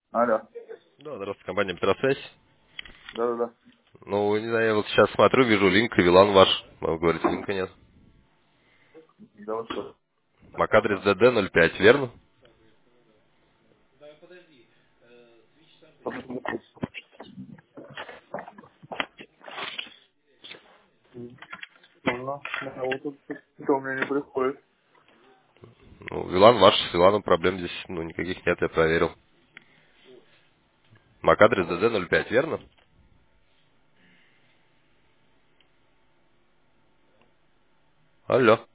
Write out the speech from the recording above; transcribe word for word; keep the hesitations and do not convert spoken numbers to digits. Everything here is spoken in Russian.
Алло. Да, здравствуйте, компания Петросвязь. Да-да-да. Ну, не знаю, я вот сейчас смотрю, вижу линк, и Вилан ваш. Вы говорите, линка нет. Да вот что. Мак-адрес дэ дэ ноль пять, верно? Ну, да, вот тут что у меня не приходит. Ну, Вилан ваш, с Виланом проблем здесь, ну, никаких нет, я проверил. Мак-адрес дэ дэ ноль пять, верно? Алло.